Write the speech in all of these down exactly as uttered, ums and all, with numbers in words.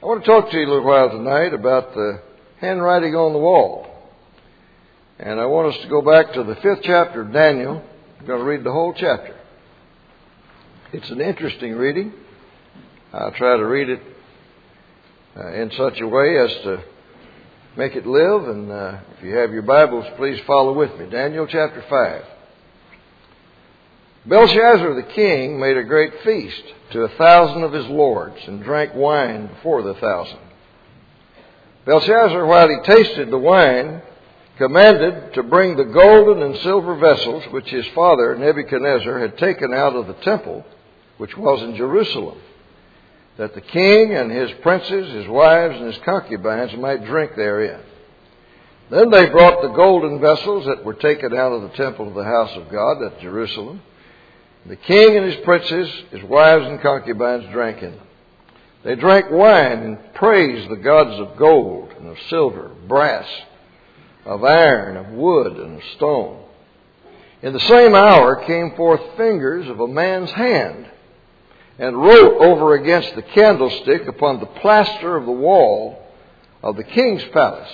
I want to talk to you a little while tonight about the handwriting on the wall. And I want us to go back to the fifth chapter of Daniel. I'm going to read the whole chapter. It's an interesting reading. I'll try to read it uh, in such a way as to make it live. And uh, if you have your Bibles, please follow with me. Daniel chapter five. Belshazzar the king made a great feast to a thousand of his lords and drank wine before the thousand. Belshazzar, while he tasted the wine, commanded to bring the golden and silver vessels which his father Nebuchadnezzar had taken out of the temple, which was in Jerusalem, that the king and his princes, his wives, and his concubines might drink therein. Then they brought the golden vessels that were taken out of the temple of the house of God at Jerusalem. The king and his princes, his wives and concubines drank in them. They drank wine and praised the gods of gold and of silver, brass, of iron, of wood, and of stone. In the same hour came forth fingers of a man's hand, and wrote over against the candlestick upon the plaster of the wall of the king's palace.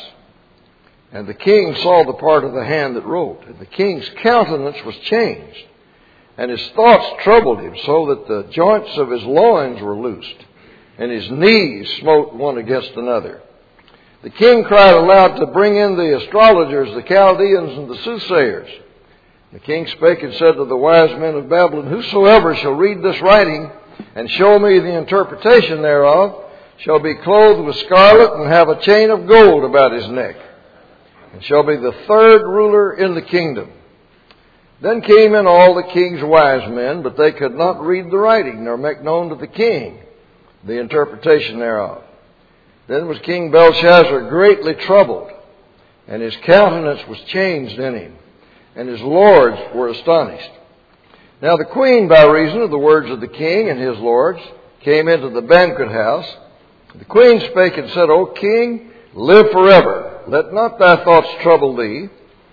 And the king saw the part of the hand that wrote, and the king's countenance was changed, and his thoughts troubled him, so that the joints of his loins were loosed, and his knees smote one against another. The king cried aloud to bring in the astrologers, the Chaldeans, and the soothsayers. The king spake and said to the wise men of Babylon, Whosoever shall read this writing and show me the interpretation thereof shall be clothed with scarlet and have a chain of gold about his neck, and shall be the third ruler in the kingdom. Then came in all the king's wise men, but they could not read the writing, nor make known to the king the interpretation thereof. Then was King Belshazzar greatly troubled, and his countenance was changed in him, and his lords were astonished. Now the queen, by reason of the words of the king and his lords, came into the banquet house. The queen spake and said, O king, live forever. Let not thy thoughts trouble thee,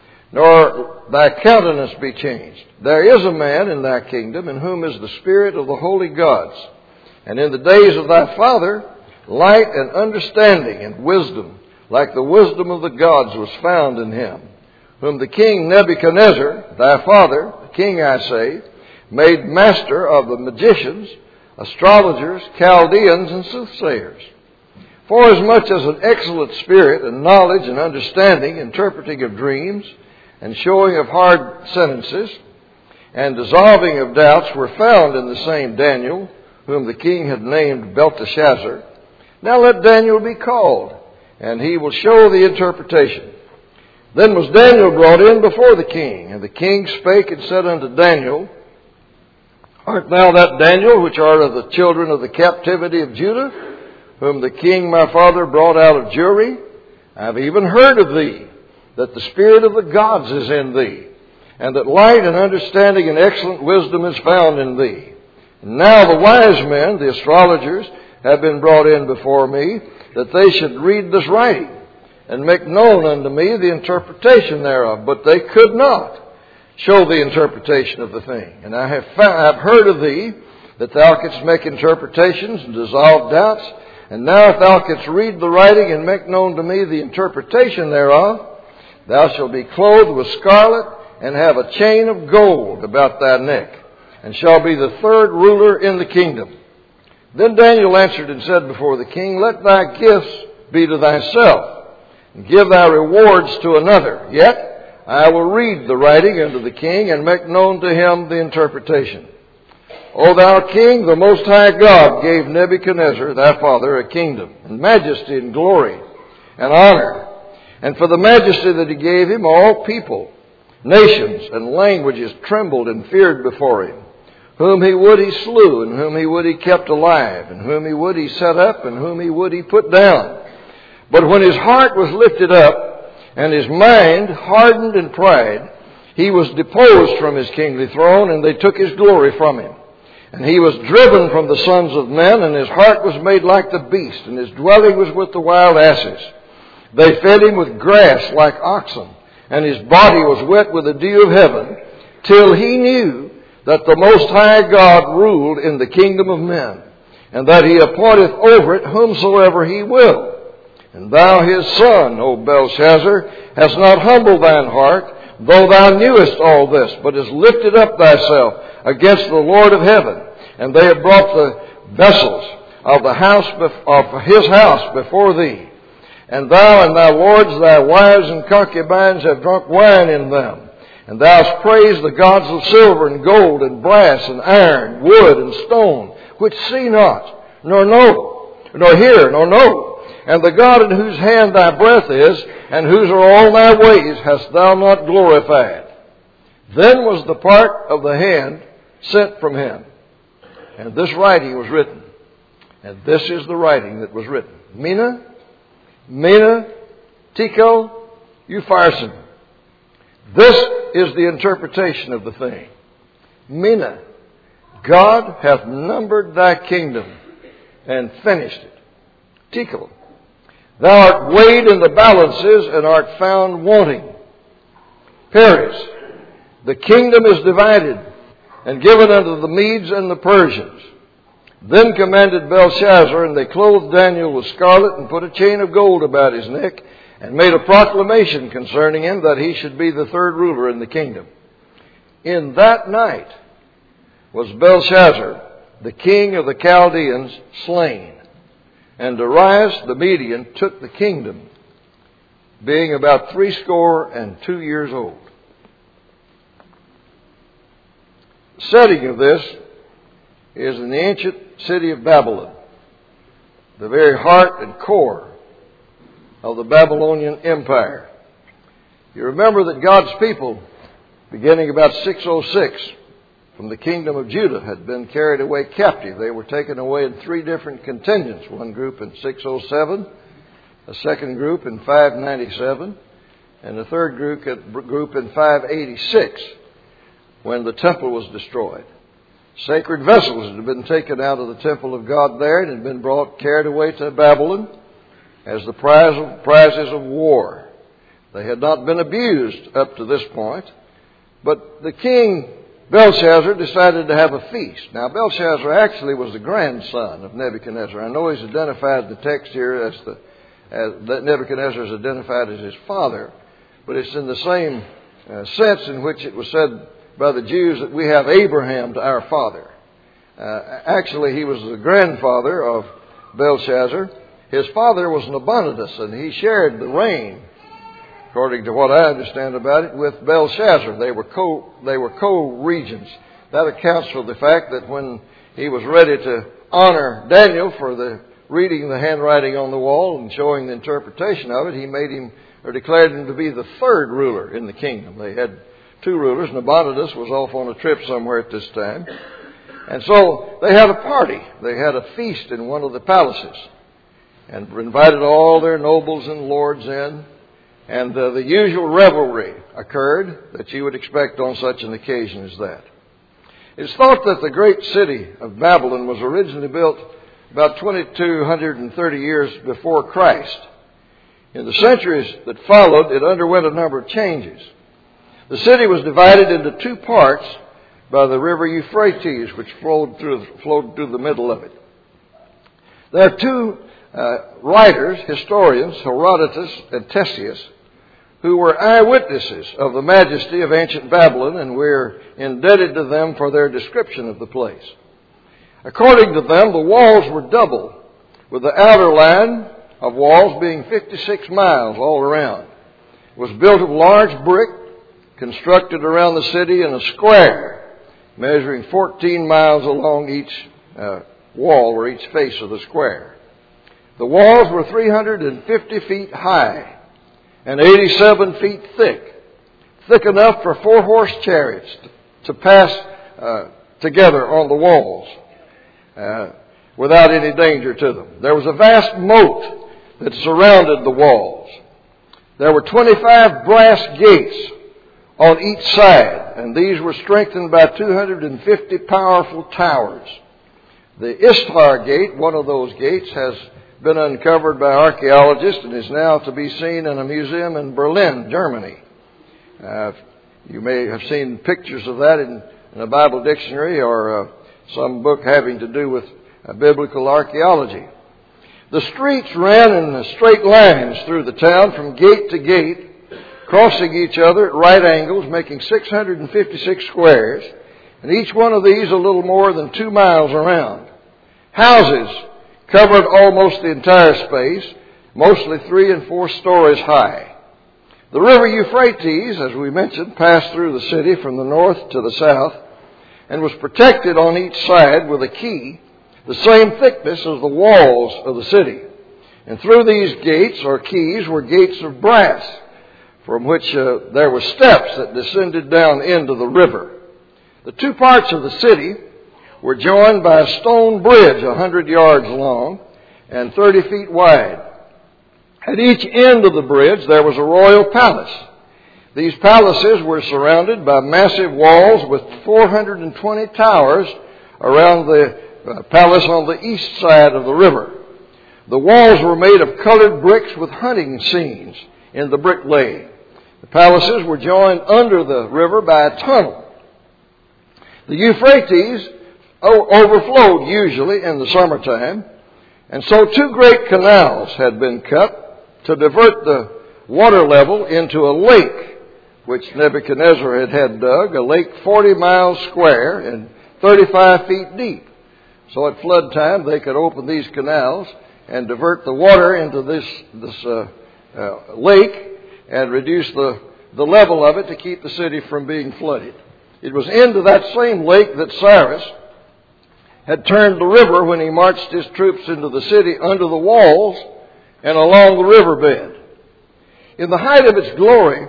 nor thy countenance be changed. There is a man in thy kingdom in whom is the spirit of the holy gods. And in the days of thy father, light and understanding and wisdom, like the wisdom of the gods, was found in him, whom the king Nebuchadnezzar, thy father, the king I say, made master of the magicians, astrologers, Chaldeans, and soothsayers. Forasmuch as an excellent spirit and knowledge and understanding, interpreting of dreams, and showing of hard sentences, and dissolving of doubts were found in the same Daniel, whom the king had named Belteshazzar. Now let Daniel be called, and he will show the interpretation. Then was Daniel brought in before the king, and the king spake and said unto Daniel, Art thou that Daniel which art of the children of the captivity of Judah, whom the king my father brought out of Jewry? I have even heard of thee, that the spirit of the gods is in thee, and that light and understanding and excellent wisdom is found in thee. And now the wise men, the astrologers, have been brought in before me, that they should read this writing, and make known unto me the interpretation thereof. But they could not show the interpretation of the thing. And I have, found, I have heard of thee, that thou canst make interpretations and dissolve doubts. And now if thou canst read the writing and make known to me the interpretation thereof, thou shalt be clothed with scarlet and have a chain of gold about thy neck, and shall be the third ruler in the kingdom. Then Daniel answered and said before the king, Let thy gifts be to thyself, and give thy rewards to another. Yet I will read the writing unto the king, and make known to him the interpretation. O thou king, the Most High God gave Nebuchadnezzar thy father a kingdom, and majesty, and glory, and honor. And for the majesty that he gave him, all people, nations, and languages trembled and feared before him. Whom he would he slew, and whom he would he kept alive, and whom he would he set up, and whom he would he put down. But when his heart was lifted up, and his mind hardened in pride, he was deposed from his kingly throne, and they took his glory from him. And he was driven from the sons of men, and his heart was made like the beast, and his dwelling was with the wild asses. They fed him with grass like oxen, and his body was wet with the dew of heaven, till he knew that the Most High God ruled in the kingdom of men, and that he appointeth over it whomsoever he will. And thou his son, O Belshazzar, hast not humbled thine heart, though thou knewest all this, but hast lifted up thyself against the Lord of heaven. And they have brought the vessels of the house of his house before thee. And thou and thy lords, thy wives and concubines have drunk wine in them. And thou hast praised the gods of silver and gold and brass and iron, wood and stone, which see not, nor know, nor hear, nor know. And the God in whose hand thy breath is, and whose are all thy ways, hast thou not glorified. Then was the part of the hand sent from him, and this writing was written. And this is the writing that was written. Mina, Mina, Tekel, Upharsin. This is the interpretation of the thing. Mina, God hath numbered thy kingdom and finished it. Tekel, thou art weighed in the balances and art found wanting. Peres, the kingdom is divided and given unto the Medes and the Persians. Then commanded Belshazzar, and they clothed Daniel with scarlet and put a chain of gold about his neck and made a proclamation concerning him that he should be the third ruler in the kingdom. In that night was Belshazzar, the king of the Chaldeans, slain. And Darius the Median took the kingdom, being about threescore and two years old. The setting of this is in the ancient city of Babylon, the very heart and core of the Babylonian Empire. You remember that God's people, beginning about six oh six, from the kingdom of Judah, had been carried away captive. They were taken away in three different contingents. One group in six oh seven, a second group in five ninety-seven, and a third group, group in five eighty-six, when the temple was destroyed. Sacred vessels had been taken out of the temple of God there and had been brought, carried away to Babylon as the prize of, prizes of war. They had not been abused up to this point, but the king Belshazzar decided to have a feast. Now, Belshazzar actually was the grandson of Nebuchadnezzar. I know he's identified in the text here as the as that Nebuchadnezzar is identified as his father, but it's in the same uh, sense in which it was said by the Jews that we have Abraham to our father. Uh, actually, he was the grandfather of Belshazzar. His father was Nabonidus, and he shared the reign, according to what I understand about it, with Belshazzar. They were co they were co-regents. That accounts for the fact that when he was ready to honor Daniel for the reading the handwriting on the wall and showing the interpretation of it, he made him or declared him to be the third ruler in the kingdom. They had two rulers. Nabonidus was off on a trip somewhere at this time. And so they had a party. They had a feast in one of the palaces and invited all their nobles and lords in. And uh, the usual revelry occurred that you would expect on such an occasion as that. It's thought that the great city of Babylon was originally built about twenty-two thirty years before Christ. In the centuries that followed, it underwent a number of changes. The city was divided into two parts by the river Euphrates, which flowed through, flowed through the middle of it. There are two uh, writers, historians, Herodotus and Ctesias, who were eyewitnesses of the majesty of ancient Babylon, and we're indebted to them for their description of the place. According to them, the walls were double, with the outer line of walls being fifty-six miles all around. It was built of large brick, constructed around the city in a square, measuring fourteen miles along each uh, wall or each face of the square. The walls were three hundred fifty feet high and eighty-seven feet thick, thick enough for four horse chariots to pass uh, together on the walls uh, without any danger to them. There was a vast moat that surrounded the walls. There were twenty-five brass gates on each side, and these were strengthened by two hundred fifty powerful towers. The Ishtar Gate, one of those gates, has been uncovered by archaeologists and is now to be seen in a museum in Berlin, Germany. Uh, you may have seen pictures of that in, in a Bible dictionary or uh, some book having to do with uh, biblical archaeology. The streets ran in straight lines through the town from gate to gate, crossing each other at right angles, making six hundred fifty-six squares, and each one of these a little more than two miles around. Houses covered almost the entire space, mostly three and four stories high. The river Euphrates, as we mentioned, passed through the city from the north to the south and was protected on each side with a key, the same thickness as the walls of the city. And through these gates or keys were gates of brass, from which uh, there were steps that descended down into the river. The two parts of the city were joined by a stone bridge a hundred yards long and thirty feet wide. At each end of the bridge there was a royal palace. These palaces were surrounded by massive walls with four hundred twenty towers around the uh, palace on the east side of the river. The walls were made of colored bricks with hunting scenes in the brick laying. The palaces were joined under the river by a tunnel. The Euphrates overflowed usually in the summertime, and so two great canals had been cut to divert the water level into a lake, which Nebuchadnezzar had had dug, a lake forty miles square and thirty-five feet deep. So at flood time they could open these canals and divert the water into this, this uh, uh, lake and reduce the, the level of it to keep the city from being flooded. It was into that same lake that Cyrus had turned the river when he marched his troops into the city under the walls and along the riverbed. In the height of its glory,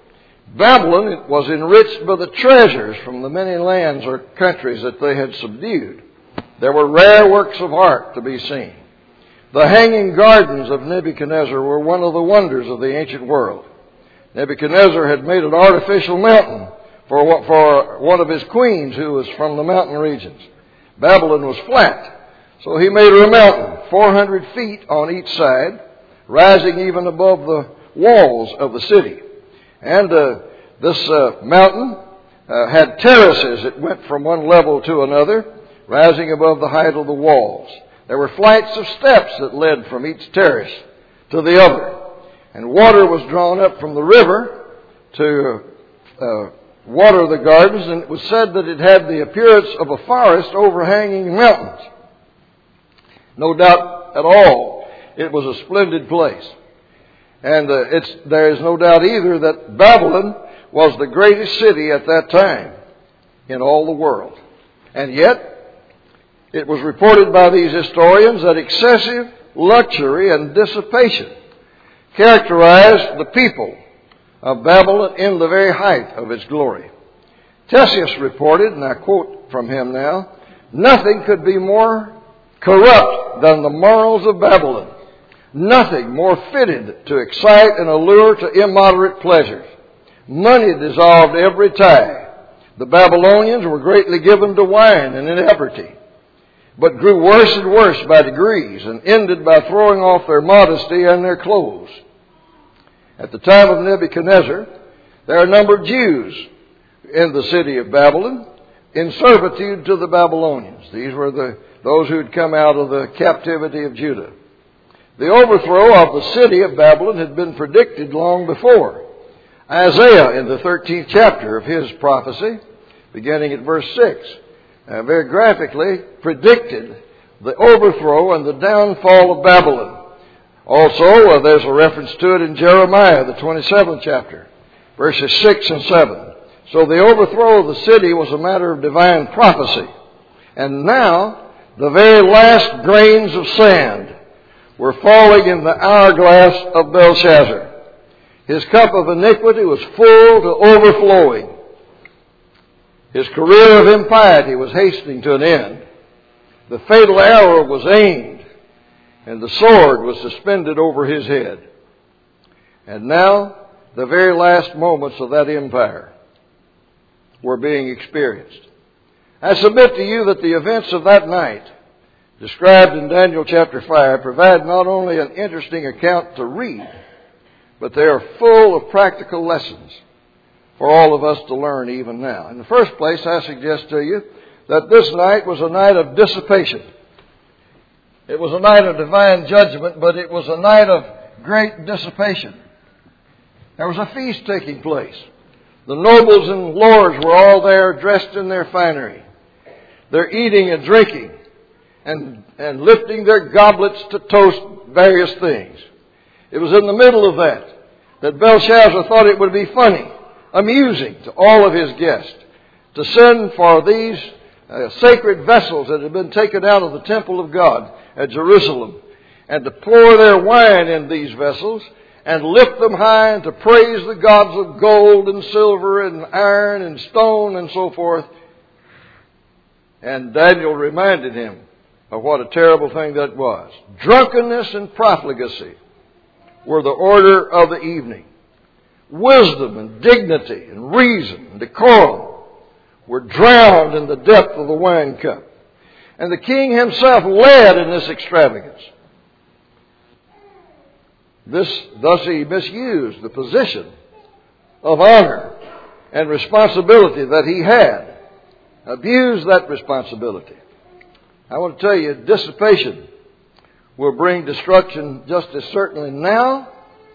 Babylon was enriched by the treasures from the many lands or countries that they had subdued. There were rare works of art to be seen. The hanging gardens of Nebuchadnezzar were one of the wonders of the ancient world. Nebuchadnezzar had made an artificial mountain for, for one of his queens who was from the mountain regions. Babylon was flat, so he made her a mountain, four hundred feet on each side, rising even above the walls of the city. And uh, this uh, mountain uh, had terraces that went from one level to another, rising above the height of the walls. There were flights of steps that led from each terrace to the other. And water was drawn up from the river to uh, water the gardens, and it was said that it had the appearance of a forest overhanging mountains. No doubt at all, it was a splendid place. And uh, it's, there is no doubt either that Babylon was the greatest city at that time in all the world. And yet, it was reported by these historians that excessive luxury and dissipation characterized the people of Babylon in the very height of its glory. Ctesias reported, and I quote from him now, "Nothing could be more corrupt than the morals of Babylon. Nothing more fitted to excite and allure to immoderate pleasures. Money dissolved every tie. The Babylonians were greatly given to wine and inebriety, but grew worse and worse by degrees, and ended by throwing off their modesty and their clothes." At the time of Nebuchadnezzar, there are a number of Jews in the city of Babylon in servitude to the Babylonians. These were the those who had come out of the captivity of Judah. The overthrow of the city of Babylon had been predicted long before. Isaiah, in the thirteenth chapter of his prophecy, beginning at verse six, uh, very graphically predicted the overthrow and the downfall of Babylon. Also, uh, there's a reference to it in Jeremiah, the twenty-seventh chapter, verses six and seven. So the overthrow of the city was a matter of divine prophecy. And now, the very last grains of sand were falling in the hourglass of Belshazzar. His cup of iniquity was full to overflowing. His career of impiety was hastening to an end. The fatal arrow was aimed, and the sword was suspended over his head. And now, the very last moments of that empire were being experienced. I submit to you that the events of that night, described in Daniel chapter five, provide not only an interesting account to read, but they are full of practical lessons for all of us to learn even now. In the first place, I suggest to you that this night was a night of dissipation. It was a night of divine judgment, but it was a night of great dissipation. There was a feast taking place. The nobles and lords were all there dressed in their finery. They're eating and drinking and, and lifting their goblets to toast various things. It was in the middle of that that Belshazzar thought it would be funny, amusing to all of his guests to send for these uh, sacred vessels that had been taken out of the temple of God at Jerusalem and to pour their wine in these vessels and lift them high and to praise the gods of gold and silver and iron and stone and so forth. And Daniel reminded him of what a terrible thing that was. Drunkenness and profligacy were the order of the evening. Wisdom and dignity and reason and decorum were drowned in the depth of the wine cup. And the king himself led in this extravagance. This, thus he misused the position of honor and responsibility that he had. Abused that responsibility. I want to tell you, dissipation will bring destruction just as certainly now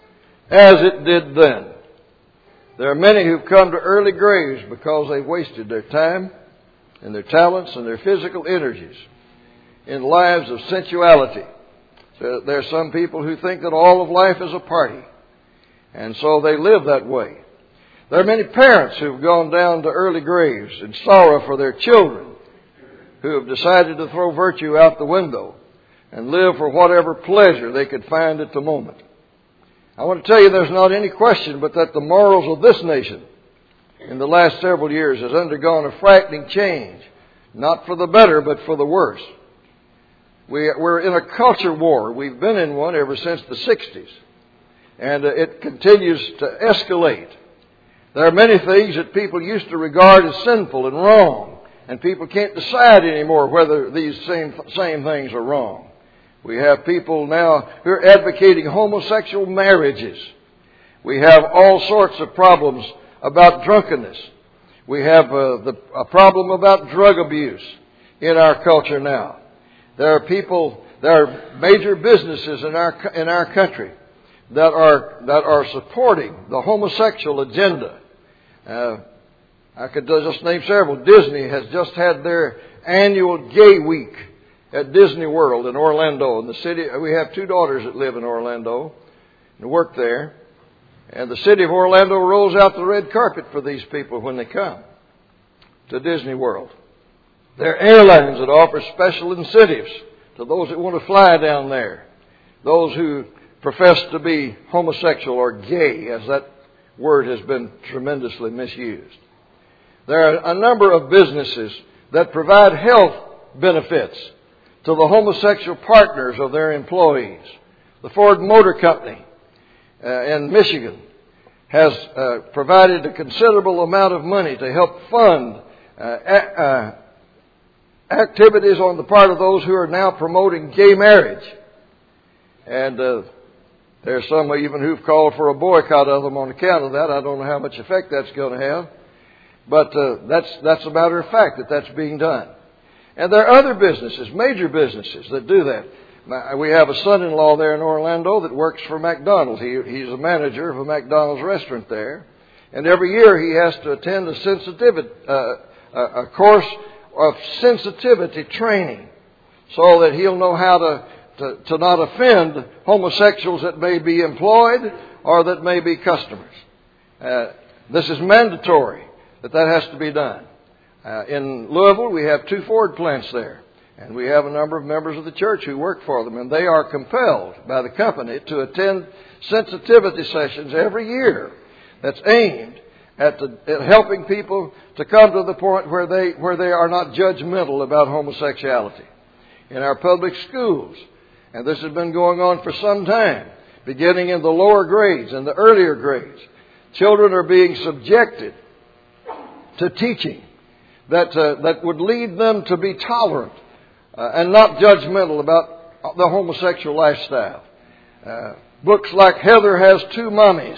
as it did then. There are many who've come to early graves because they've wasted their time and their talents and their physical energies in lives of sensuality. So there are some people who think that all of life is a party, and so they live that way. There are many parents who've gone down to early graves in sorrow for their children who have decided to throw virtue out the window and live for whatever pleasure they could find at the moment. I want to tell you there's not any question but that the morals of this nation in the last several years has undergone a frightening change, not for the better but for the worse. We, we're in a culture war. We've been in one ever since the sixties, and uh, it continues to escalate. There are many things that people used to regard as sinful and wrong, and people can't decide anymore whether these same same things are wrong. We have people now who are advocating homosexual marriages. We have all sorts of problems about drunkenness. We have uh, the, a problem about drug abuse in our culture now. There are people, there are major businesses in our in our country that are that are supporting the homosexual agenda. Uh, I could just name several. Disney has just had their annual Gay Week at Disney World in Orlando. In the city, we have two daughters that live in Orlando and work there. And the city of Orlando rolls out the red carpet for these people when they come to Disney World. There are airlines that offer special incentives to those that want to fly down there. Those who profess to be homosexual or gay, as that word has been tremendously misused. There are a number of businesses that provide health benefits to the homosexual partners of their employees. The Ford Motor Company uh, in Michigan has uh, provided a considerable amount of money to help fund uh, a- uh, activities on the part of those who are now promoting gay marriage. And uh, there are some even who've called for a boycott of them on account of that. I don't know how much effect that's going to have. But uh, that's that's a matter of fact that that's being done. And there are other businesses, major businesses, that do that. We have a son-in-law there in Orlando that works for McDonald's. He, he's a manager of a McDonald's restaurant there. And every year he has to attend a sensitivity, uh, a course of sensitivity training so that he'll know how to, to, to not offend homosexuals that may be employed or that may be customers. Uh, this is mandatory that that has to be done. Uh, in Louisville, we have two Ford plants there. And we have a number of members of the church who work for them. And they are compelled by the company to attend sensitivity sessions every year that's aimed at, the, at helping people to come to the point where they, where they are not judgmental about homosexuality. In our public schools, and this has been going on for some time, beginning in the lower grades and the earlier grades, children are being subjected to teaching that uh, that would lead them to be tolerant uh, and not judgmental about the homosexual lifestyle. Uh, books like Heather Has Two Mommies,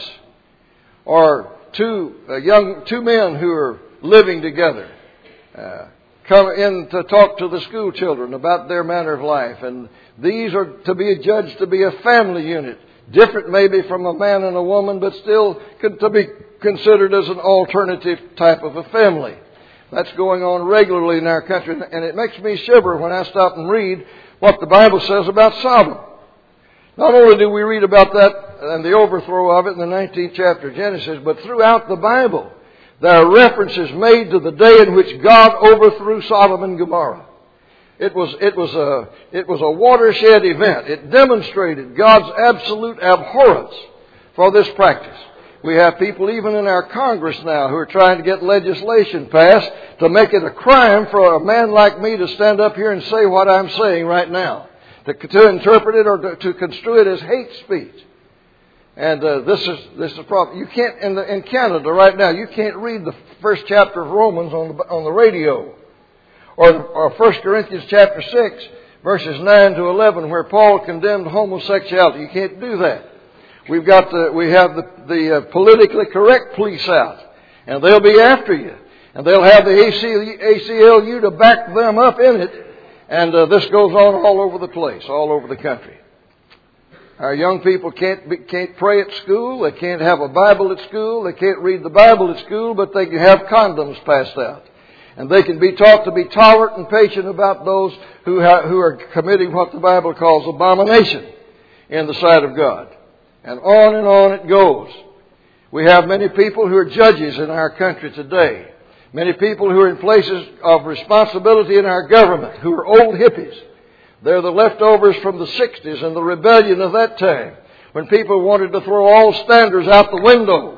or two uh, young two men who are living together. Uh, come in to talk to the school children about their manner of life. And these are to be judged to be a family unit. Different maybe from a man and a woman, but still to be considered as an alternative type of a family. That's going on regularly in our country. And it makes me shiver when I stop and read what the Bible says about Sodom. Not only do we read about that and the overthrow of it in the nineteenth chapter of Genesis, but throughout the Bible, there are references made to the day in which God overthrew Sodom and Gomorrah. It was, it was a, it was a watershed event. It demonstrated God's absolute abhorrence for this practice. We have people even in our Congress now who are trying to get legislation passed to make it a crime for a man like me to stand up here and say what I'm saying right now. To, to interpret it or to, to construe it as hate speech. And uh, this is this is a problem. You can't in, the, in Canada right now. You can't read the first chapter of Romans on the on the radio, or or First Corinthians chapter six verses nine to eleven, where Paul condemned homosexuality. You can't do that. We've got the we have the the uh, politically correct police out, and they'll be after you, and they'll have the A C L U to back them up in it, and uh, this goes on all over the place, all over the country. Our young people can't be, can't pray at school. They can't have a Bible at school. They can't read the Bible at school, but they can have condoms passed out. And they can be taught to be tolerant and patient about those who, ha- who are committing what the Bible calls abomination in the sight of God. And on and on it goes. We have many people who are judges in our country today. Many people who are in places of responsibility in our government who are old hippies. They're the leftovers from the sixties and the rebellion of that time, when people wanted to throw all standards out the window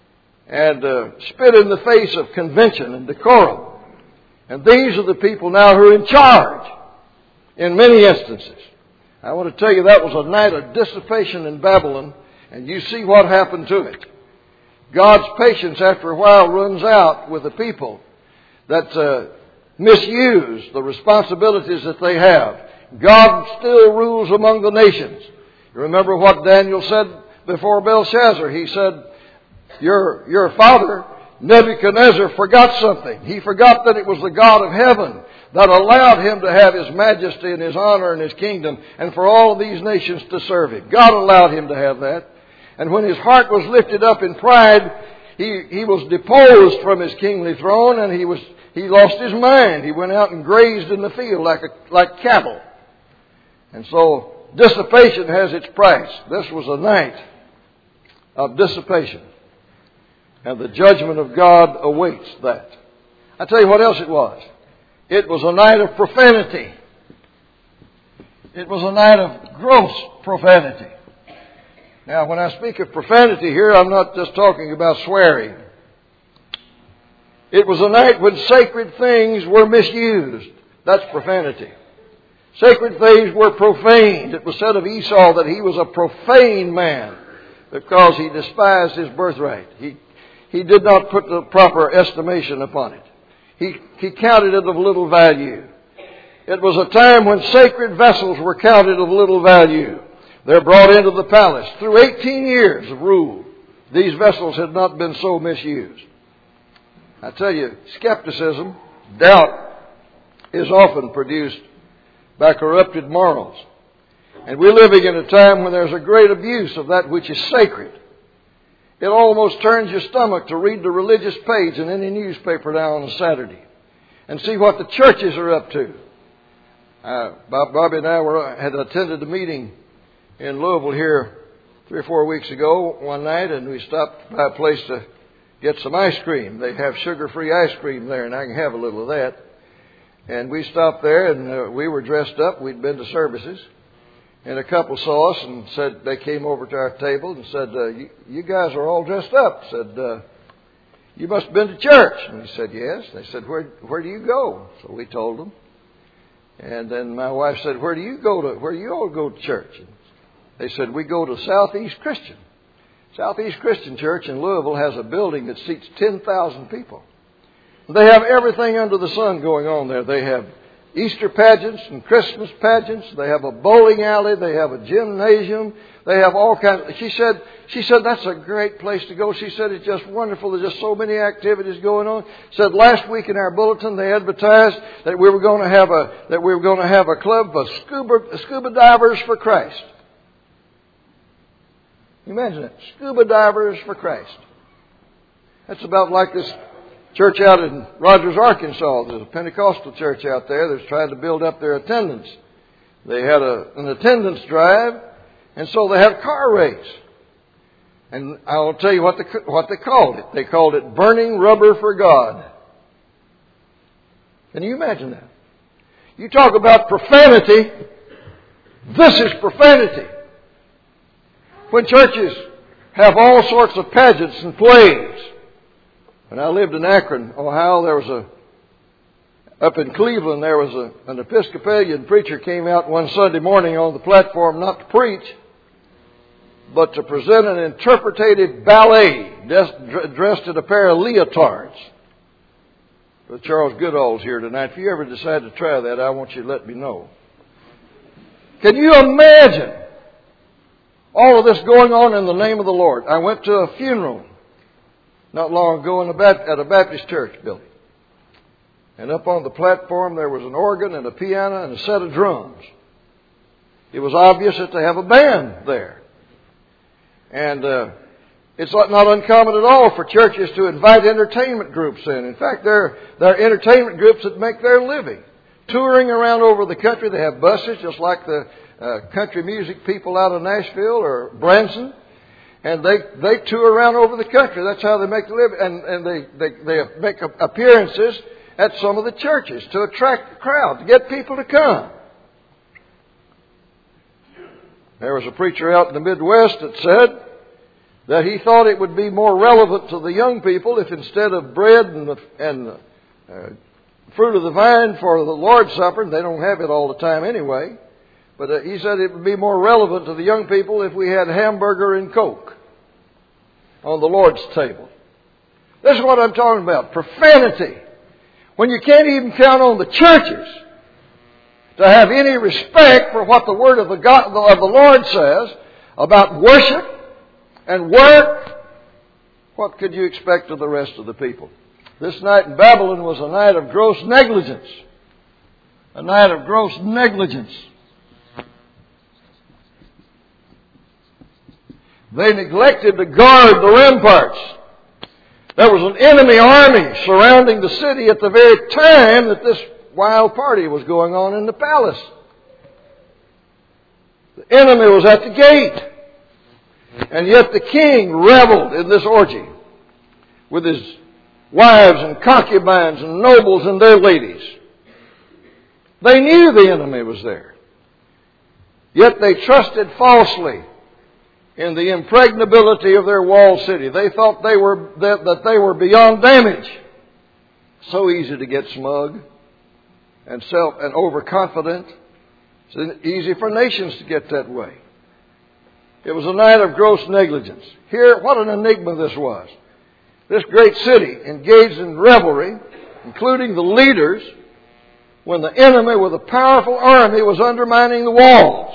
and uh, spit in the face of convention and decorum. And these are the people now who are in charge in many instances. I want to tell you that was a night of dissipation in Babylon, and you see what happened to it. God's patience after a while runs out with the people that uh, misuse the responsibilities that they have. God still rules among the nations. You remember what Daniel said before Belshazzar. He said, your, your father, Nebuchadnezzar, forgot something. He forgot that it was the God of heaven that allowed him to have his majesty and his honor and his kingdom, and for all of these nations to serve him. God allowed him to have that. And when his heart was lifted up in pride, he, he was deposed from his kingly throne, and he was he lost his mind. He went out and grazed in the field like a, like cattle. And so dissipation has its price. This was a night of dissipation. And the judgment of God awaits that. I tell you what else it was. It was a night of profanity. It was a night of gross profanity. Now, when I speak of profanity here, I'm not just talking about swearing. It was a night when sacred things were misused. That's profanity. Sacred things were profaned. It was said of Esau that he was a profane man because he despised his birthright. He, he did not put the proper estimation upon it. He, he counted it of little value. It was a time when sacred vessels were counted of little value. They're brought into the palace. Through eighteen years of rule, these vessels had not been so misused. I tell you, skepticism, doubt, is often produced by corrupted morals. And we're living in a time when there's a great abuse of that which is sacred. It almost turns your stomach to read the religious page in any newspaper now on a Saturday and see what the churches are up to. Uh, Bobby and I were, had attended a meeting in Louisville here three or four weeks ago one night, and we stopped by a place to get some ice cream. They have sugar-free ice cream there, and I can have a little of that. And we stopped there, and uh, we were dressed up. We'd been to services. And a couple saw us and said, they came over to our table and said, uh, you, you guys are all dressed up. Said, uh, you must have been to church. And we said, yes. They said, where, where do you go? So we told them. And then my wife said, where do you go to, where do you all go to church? And they said, we go to Southeast Christian. Southeast Christian Church in Louisville has a building that seats ten thousand people. They have everything under the sun going on there. They have Easter pageants and Christmas pageants. They have a bowling alley. They have a gymnasium. They have all kinds of, she said, she said, that's a great place to go. She said, it's just wonderful. There's just so many activities going on. Said last week in our bulletin, they advertised that we were going to have a, that we were going to have a club of scuba, scuba divers for Christ. Imagine that. Scuba divers for Christ. That's about like this church out in Rogers, Arkansas. There's a Pentecostal church out there that's trying to build up their attendance. They had a, an attendance drive, and so they had a car race. And I'll tell you what they, what they called it. They called it Burning Rubber for God. Can you imagine that? You talk about profanity. This is profanity. When churches have all sorts of pageants and plays. When I lived in Akron, Ohio, there was a, up in Cleveland, there was a, an Episcopalian preacher came out one Sunday morning on the platform not to preach, but to present an interpretative ballet dressed in a pair of leotards. But Charles Goodall's here tonight. If you ever decide to try that, I want you to let me know. Can you imagine all of this going on in the name of the Lord? I went to a funeral not long ago in a Baptist, at a Baptist church building. And up on the platform there was an organ and a piano and a set of drums. It was obvious that they have a band there. And uh, it's not uncommon at all for churches to invite entertainment groups in. In fact, there, there are entertainment groups that make their living touring around over the country. They have buses just like the uh, country music people out of Nashville or Branson. And they, they tour around over the country. That's how they make a living. And, and they, they, they make appearances at some of the churches to attract the crowd, to get people to come. There was a preacher out in the Midwest that said that he thought it would be more relevant to the young people if instead of bread and, the, and the, uh, fruit of the vine for the Lord's Supper, and they don't have it all the time anyway, but uh, he said it would be more relevant to the young people if we had hamburger and Coke on the Lord's table. This is what I'm talking about. Profanity. When you can't even count on the churches to have any respect for what the Word of the, God, of the Lord says about worship and work, what could you expect of the rest of the people? This night in Babylon was a night of gross negligence. A night of gross negligence. They neglected to guard the ramparts. There was an enemy army surrounding the city at the very time that this wild party was going on in the palace. The enemy was at the gate. And yet the king reveled in this orgy with his wives and concubines and nobles and their ladies. They knew the enemy was there. Yet they trusted falsely in the impregnability of their walled city. They thought they were that, that they were beyond damage. So easy to get smug and self and overconfident. It's easy for nations to get that way. It was a night of gross negligence. Here, what an enigma this was. This great city engaged in revelry, including the leaders, when the enemy with a powerful army was undermining the walls.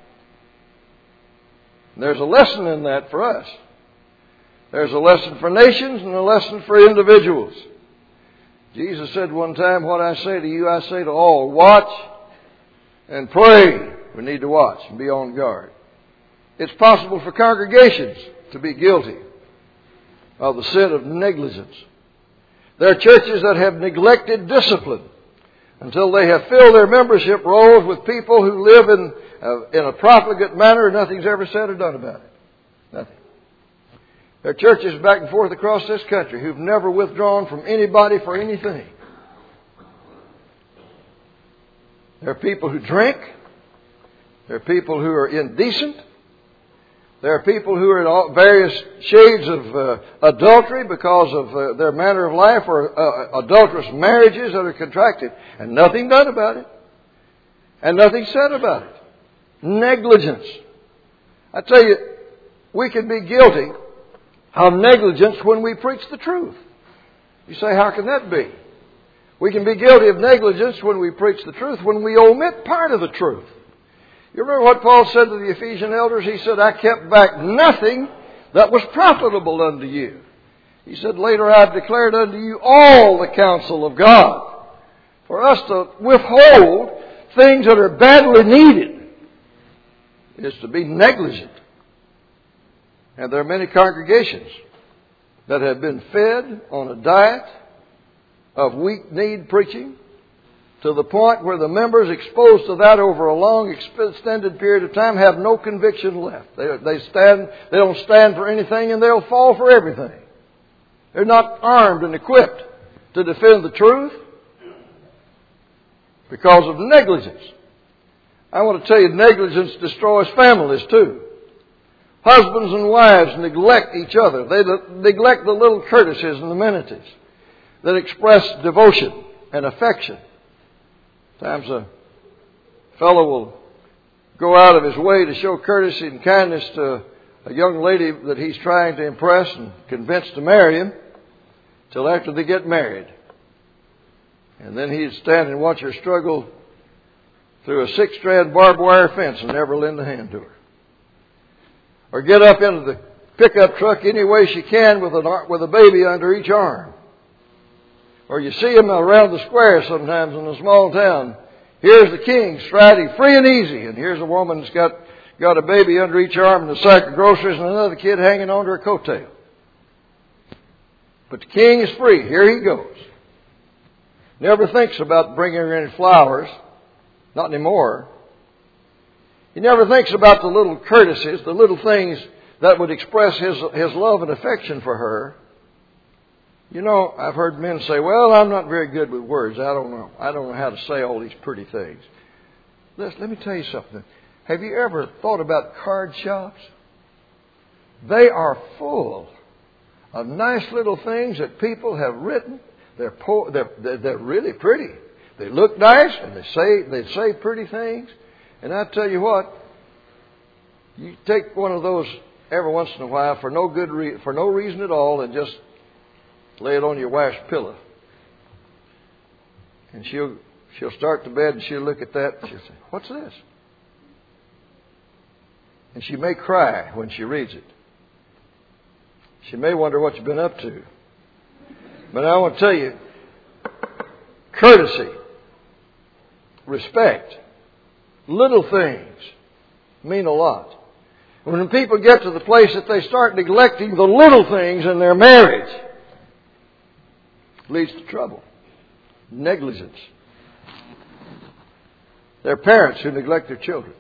There's a lesson in that for us. There's a lesson for nations and a lesson for individuals. Jesus said one time, what I say to you, I say to all, watch and pray. We need to watch and be on guard. It's possible for congregations to be guilty of the sin of negligence. There are churches that have neglected discipline until they have filled their membership rolls with people who live in uh, in a profligate manner and nothing's ever said or done about it. Nothing. There are churches back and forth across this country who've never withdrawn from anybody for anything. There are people who drink. There are people who are indecent. There are people who are in all various shades of uh, adultery because of uh, their manner of life or uh, adulterous marriages that are contracted. And nothing done about it. And nothing said about it. Negligence. I tell you, we can be guilty of negligence when we preach the truth. You say, how can that be? We can be guilty of negligence when we preach the truth, when we omit part of the truth. You remember what Paul said to the Ephesian elders? He said, I kept back nothing that was profitable unto you. He said, later I have declared unto you all the counsel of God. For us to withhold things that are badly needed is to be negligent. And there are many congregations that have been fed on a diet of weak-need preaching to the point where the members exposed to that over a long, extended period of time have no conviction left. They, they stand, they don't stand for anything, and they'll fall for everything. They're not armed and equipped to defend the truth because of negligence. I want to tell you, negligence destroys families too. Husbands and wives neglect each other. They neglect the little courtesies and amenities that express devotion and affection. Sometimes a fellow will go out of his way to show courtesy and kindness to a young lady that he's trying to impress and convince to marry him till after they get married. And then he'd stand and watch her struggle through a six-strand barbed wire fence and never lend a hand to her. Or get up into the pickup truck any way she can with, an, with a baby under each arm. Or you see him around the square sometimes in a small town. Here's the king striding free and easy. And here's a woman that's got, got a baby under each arm and a sack of groceries and another kid hanging onto her coattail. But the king is free. Here he goes. Never thinks about bringing her any flowers. Not anymore. He never thinks about the little courtesies, the little things that would express his, his love and affection for her. You know, I've heard men say, well, I'm not very good with words. I don't know. I don't know how to say all these pretty things. Listen, let me tell you something. Have you ever thought about card shops? They are full of nice little things that people have written. They're, po- they're, they're, they're really pretty. They look nice and they say, they say pretty things. And I tell you what, you take one of those every once in a while for no good re- for no reason at all and just lay it on your wife's pillow. And she'll she'll start to bed and she'll look at that and she'll say, what's this? And she may cry when she reads it. She may wonder what you've been up to. But I want to tell you, courtesy, respect, little things mean a lot. When people get to the place that they start neglecting the little things in their marriage, it leads to trouble. Negligence. There are parents who neglect their children.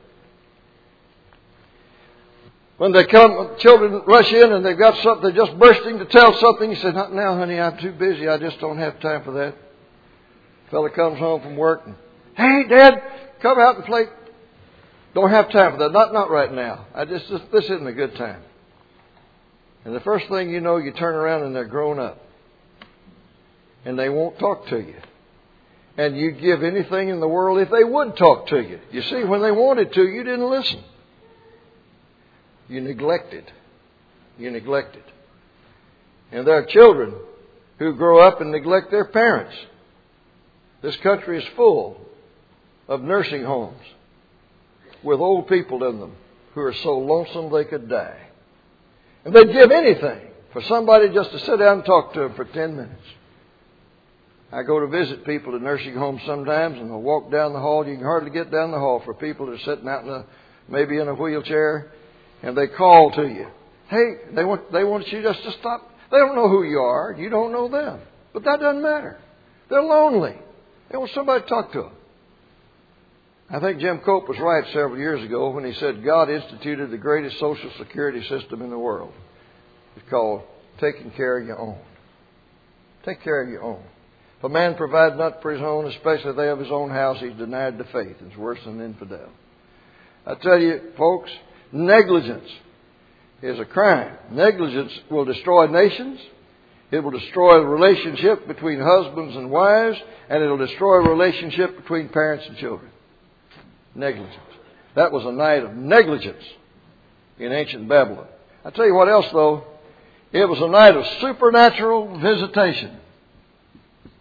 When they come, children rush in and they've got something, they're just bursting to tell something. You say, not now, honey, I'm too busy. I just don't have time for that. Fella comes home from work and, hey, Dad, come out and play. Don't have time for that. Not not right now. I just this, this isn't a good time. And the first thing you know, you turn around and they're grown up. And they won't talk to you. And you'd give anything in the world if they would talk to you. You see, when they wanted to, you didn't listen. You neglected. You neglected. And there are children who grow up and neglect their parents. This country is full of nursing homes with old people in them who are so lonesome they could die. And they'd give anything for somebody just to sit down and talk to them for ten minutes. I go to visit people in nursing homes sometimes, and I'll walk down the hall. You can hardly get down the hall for people that are sitting out in a, maybe in a wheelchair, and they call to you. Hey, they want they want you just to stop. They don't know who you are. You don't know them. But that doesn't matter. They're lonely. They want somebody to talk to them. I think Jim Cope was right several years ago when he said God instituted the greatest social security system in the world. It's called taking care of your own. Take care of your own. If a man provide not for his own, especially if they have his own house, he's denied the faith. It's worse than an infidel. I tell you, folks, negligence is a crime. Negligence will destroy nations. It will destroy the relationship between husbands and wives, and it will destroy a relationship between parents and children. Negligence. That was a night of negligence in ancient Babylon. I tell you what else, though. It was a night of supernatural visitation.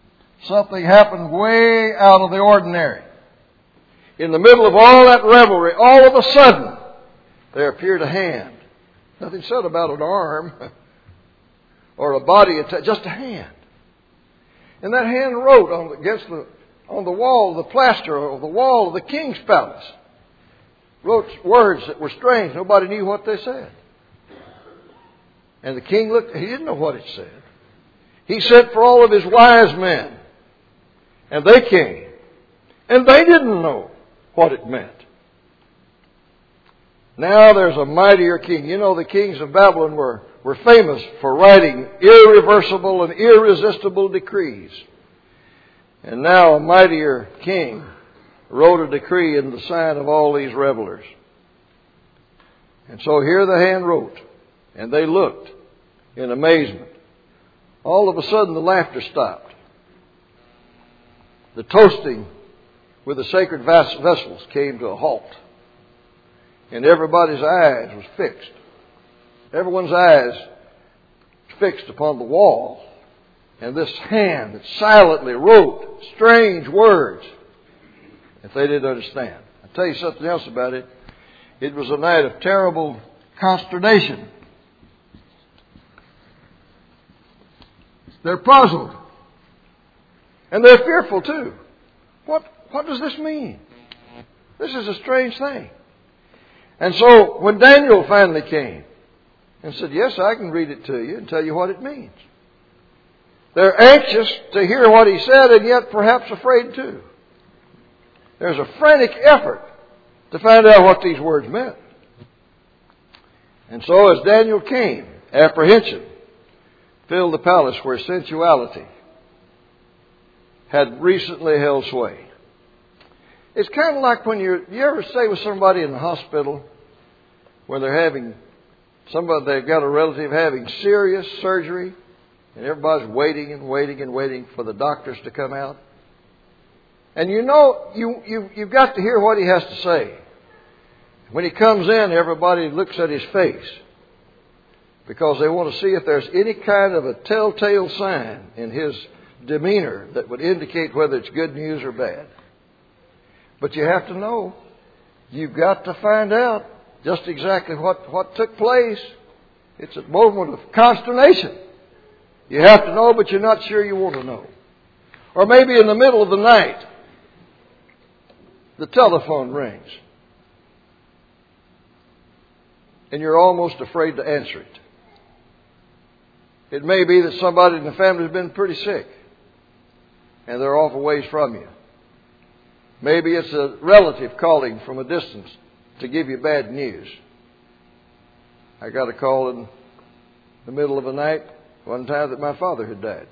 something happened way out of the ordinary. In the middle of all that revelry, all of a sudden, there appeared a hand. Nothing said about an arm or a body, just a hand. And that hand wrote on, against the, on the wall of the plaster of the wall of the king's palace. Wrote words that were strange. Nobody knew what they said. And the king looked, he didn't know what it said. He sent for all of his wise men. And they came. And they didn't know what it meant. Now there's a mightier king. You know, the kings of Babylon were, were famous for writing irreversible and irresistible decrees. And now a mightier king wrote a decree in the sight of all these revelers. And so here the hand wrote, and they looked in amazement. All of a sudden the laughter stopped. The toasting with the sacred vessels came to a halt. And everybody's eyes was fixed. Everyone's eyes fixed upon the wall. And this hand that silently wrote strange words if they didn't understand. I'll tell you something else about it. It was a night of terrible consternation. They're puzzled. And they're fearful too. What, what does this mean? This is a strange thing. And so when Daniel finally came and said, yes, I can read it to you and tell you what it means. They're anxious to hear what he said and yet perhaps afraid too. There's a frantic effort to find out what these words meant. And so as Daniel came, apprehension filled the palace where sensuality had recently held sway. It's kind of like when you're, you ever stay with somebody in the hospital where they're having, somebody, they've got a relative having serious surgery and everybody's waiting and waiting and waiting for the doctors to come out. And you know, you, you, you've got to hear what he has to say. When he comes in, everybody looks at his face because they want to see if there's any kind of a telltale sign in his demeanor that would indicate whether it's good news or bad. But you have to know. You've got to find out just exactly what, what took place. It's a moment of consternation. You have to know, but you're not sure you want to know. Or maybe in the middle of the night, the telephone rings. And you're almost afraid to answer it. It may be that somebody in the family has been pretty sick. And they're off a ways from you. Maybe it's a relative calling from a distance to give you bad news. I got a call in the middle of the night one time that my father had died.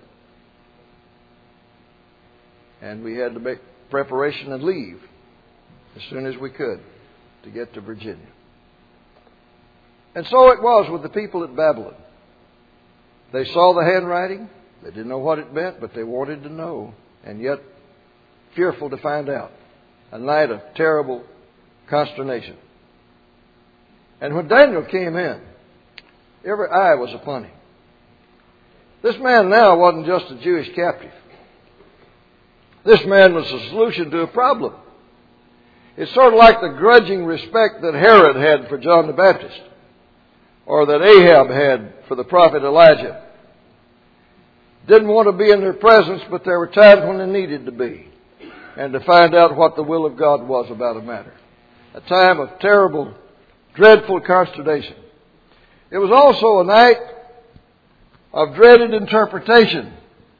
And we had to make preparation and leave as soon as we could to get to Virginia. And so it was with the people at Babylon. They saw the handwriting. They didn't know what it meant, but they wanted to know. And yet, fearful to find out. A night of terrible consternation. And when Daniel came in, every eye was upon him. This man now wasn't just a Jewish captive. This man was the solution to a problem. It's sort of like the grudging respect that Herod had for John the Baptist, or that Ahab had for the prophet Elijah. Didn't want to be in their presence, but there were times when they needed to be, and to find out what the will of God was about a matter. A time of terrible, dreadful consternation. It was also a night of dreaded interpretation.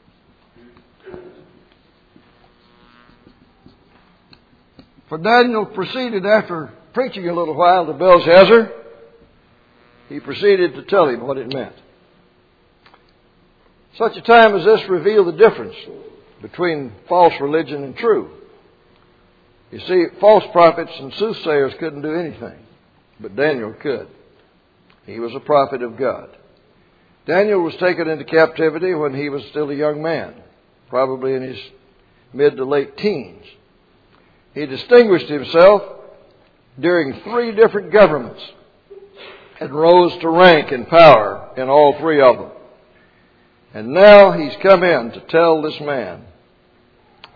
For Daniel proceeded, after preaching a little while to Belshazzar, he proceeded to tell him what it meant. Such a time as this revealed the difference between false religion and true. You see, false prophets and soothsayers couldn't do anything, but Daniel could. He was a prophet of God. Daniel was taken into captivity when he was still a young man, probably in his mid to late teens. He distinguished himself during three different governments and rose to rank and power in all three of them. And now he's come in to tell this man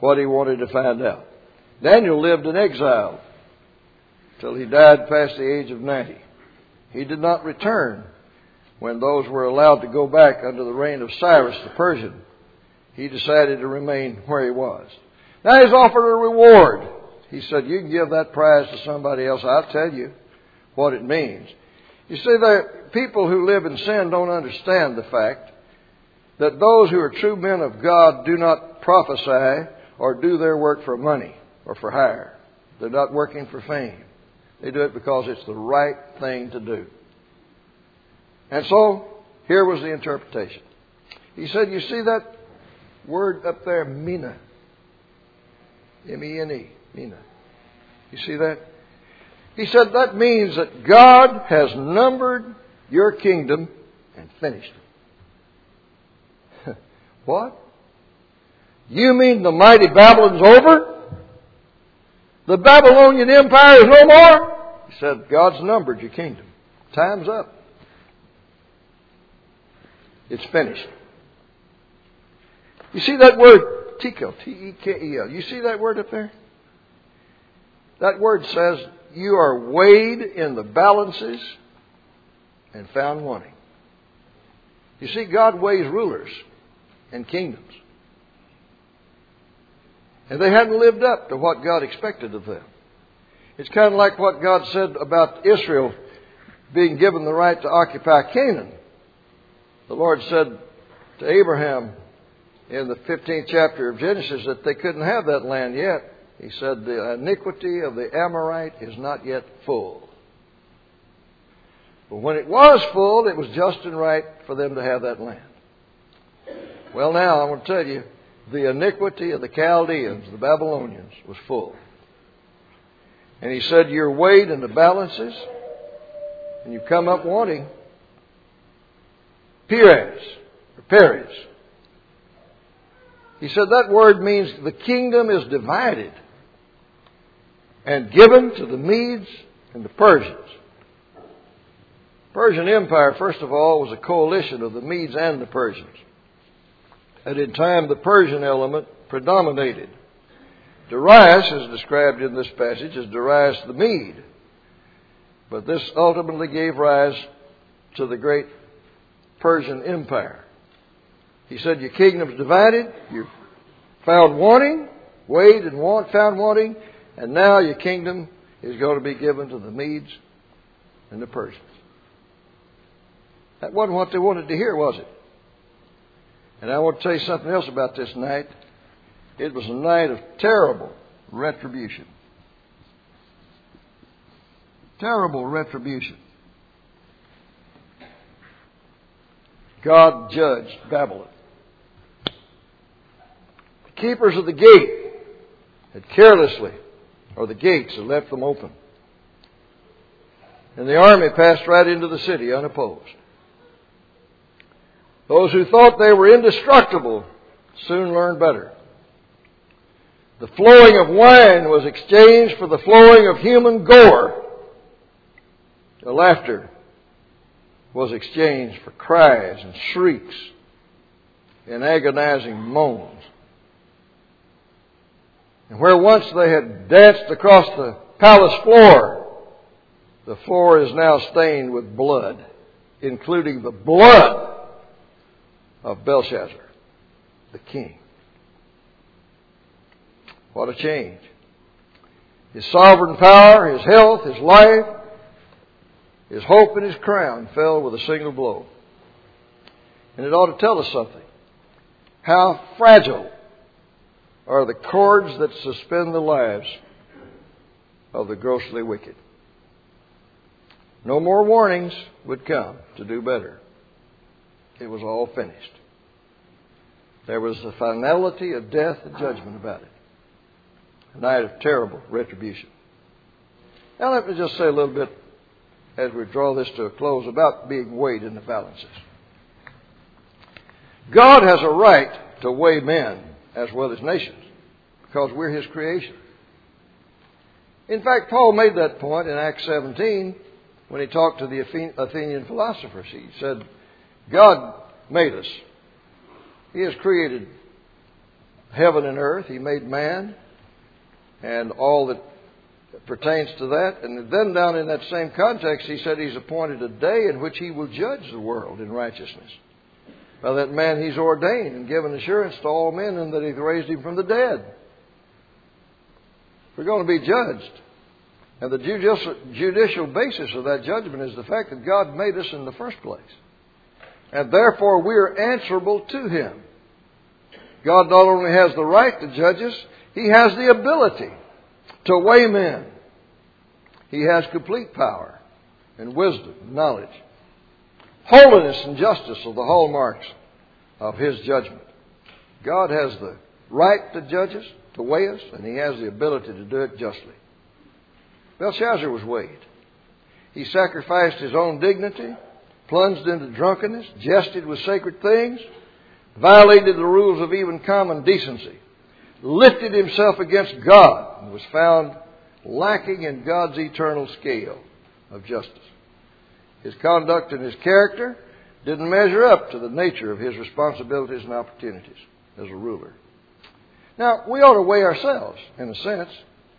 what he wanted to find out. Daniel lived in exile till he died past the age of ninety. He did not return when those were allowed to go back under the reign of Cyrus the Persian. He decided to remain where he was. Now he's offered a reward. He said, you can give that prize to somebody else. I'll tell you what it means. You see, the people who live in sin don't understand the fact that those who are true men of God do not prophesy or do their work for money or for hire. They're not working for fame. They do it because it's the right thing to do. And so, here was the interpretation. He said, you see that word up there, Mina? M E N E, Mina. You see that? He said that means that God has numbered your kingdom and finished it. What? You mean the mighty Babylon's over? The Babylonian Empire is no more? He said, God's numbered your kingdom. Time's up. It's finished. You see that word, Tekel, T E K E L. You see that word up there? That word says, you are weighed in the balances and found wanting. You see, God weighs rulers and kingdoms. And they hadn't lived up to what God expected of them. It's kind of like what God said about Israel being given the right to occupy Canaan. The Lord said to Abraham in the fifteenth chapter of Genesis that they couldn't have that land yet. He said, the iniquity of the Amorite is not yet full. But when it was full, it was just and right for them to have that land. Well, now, I want to tell you, the iniquity of the Chaldeans, the Babylonians, was full. And he said, you're weighed in the balances, and you come up wanting Perez, or Perez. He said that word means the kingdom is divided and given to the Medes and the Persians. Persian Empire, first of all, was a coalition of the Medes and the Persians. And in time, the Persian element predominated. Darius is described in this passage as Darius the Mede. But this ultimately gave rise to the great Persian Empire. He said, your kingdom's divided, you're found wanting, weighed and want, found wanting, and now your kingdom is going to be given to the Medes and the Persians. That wasn't what they wanted to hear, was it? And I want to tell you something else about this night. It was a night of terrible retribution. Terrible retribution. God judged Babylon. The keepers of the gate had carelessly, or the gates had left them open. And the army passed right into the city unopposed. Those who thought they were indestructible soon learned better. The flowing of wine was exchanged for the flowing of human gore. The laughter was exchanged for cries and shrieks and agonizing moans. And where once they had danced across the palace floor, the floor is now stained with blood, including the blood of Belshazzar, the king. What a change. His sovereign power, his health, his life, his hope and his crown fell with a single blow. And it ought to tell us something. How fragile are the cords that suspend the lives of the grossly wicked. No more warnings would come to do better. It was all finished. There was the finality of death and judgment about it. A night of terrible retribution. Now let me just say a little bit as we draw this to a close about being weighed in the balances. God has a right to weigh men as well as nations because we're His creation. In fact, Paul made that point in Acts seventeen when he talked to the Athenian philosophers. He said, God made us. He has created heaven and earth. He made man and all that pertains to that. And then down in that same context, he said He's appointed a day in which He will judge the world in righteousness. By that man He's ordained and given assurance to all men, and that He's raised Him from the dead. We're going to be judged. And the judicial, judicial basis of that judgment is the fact that God made us in the first place. And therefore we are answerable to Him. God not only has the right to judge us, He has the ability to weigh men. He has complete power and wisdom and knowledge. Holiness and justice are the hallmarks of His judgment. God has the right to judge us, to weigh us, and He has the ability to do it justly. Belshazzar was weighed. He sacrificed his own dignity, plunged into drunkenness, jested with sacred things, violated the rules of even common decency, lifted himself against God, and was found lacking in God's eternal scale of justice. His conduct and his character didn't measure up to the nature of his responsibilities and opportunities as a ruler. Now, we ought to weigh ourselves, in a sense,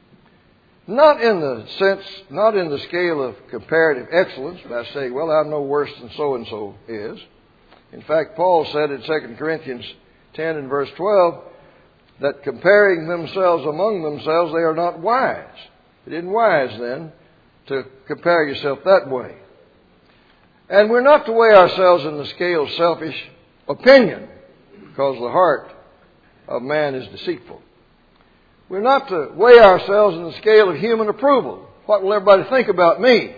not in the sense, not in the scale of comparative excellence, by saying, well, I'm no worse than so-and-so is. In fact, Paul said in Second Corinthians ten and verse twelve that comparing themselves among themselves, they are not wise. It isn't wise, then, to compare yourself that way. And we're not to weigh ourselves in the scale of selfish opinion, because the heart of man is deceitful. We're not to weigh ourselves in the scale of human approval. What will everybody think about me?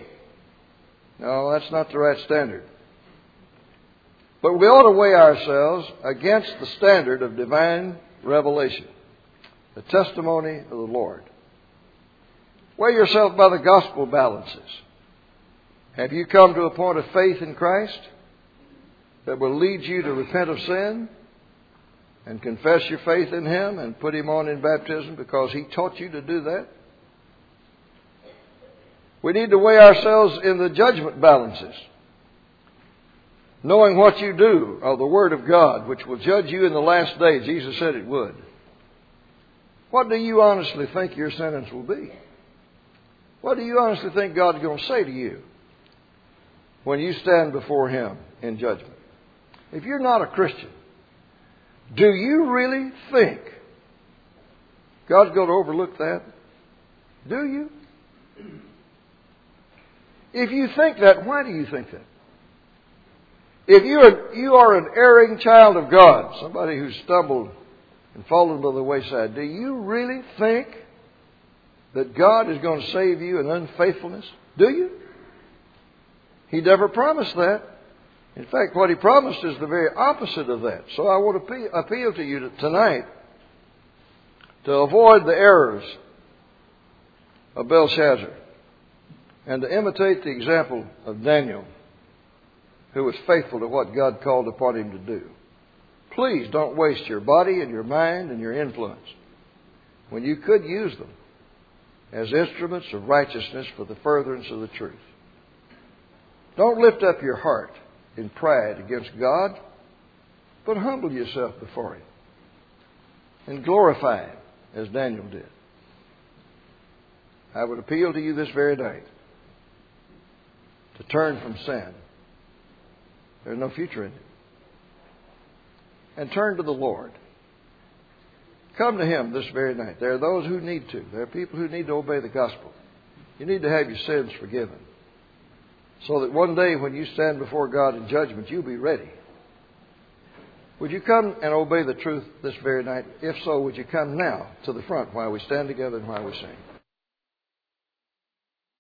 No, that's not the right standard. But we ought to weigh ourselves against the standard of divine revelation, the testimony of the Lord. Weigh yourself by the gospel balances. Have you come to a point of faith in Christ that will lead you to repent of sin and confess your faith in Him and put Him on in baptism because He taught you to do that? We need to weigh ourselves in the judgment balances, knowing what you do of the Word of God, which will judge you in the last day. Jesus said it would. What do you honestly think your sentence will be? What do you honestly think God's going to say to you when you stand before Him in judgment? If you're not a Christian, do you really think God's going to overlook that? Do you? If you think that, why do you think that? If you are, you are an erring child of God, somebody who's stumbled and fallen by the wayside, do you really think that God is going to save you in unfaithfulness? Do you? He never promised that. In fact, what He promised is the very opposite of that. So I want to appeal to you tonight to avoid the errors of Belshazzar and to imitate the example of Daniel, who was faithful to what God called upon him to do. Please don't waste your body and your mind and your influence when you could use them as instruments of righteousness for the furtherance of the truth. Don't lift up your heart in pride against God, but humble yourself before Him and glorify Him as Daniel did. I would appeal to you this very night to turn from sin. There's no future in it. And turn to the Lord. Come to Him this very night. There are those who need to. There are people who need to obey the gospel. You need to have your sins forgiven, so that one day when you stand before God in judgment, you'll be ready. Would you come and obey the truth this very night? If so, would you come now to the front while we stand together and while we sing?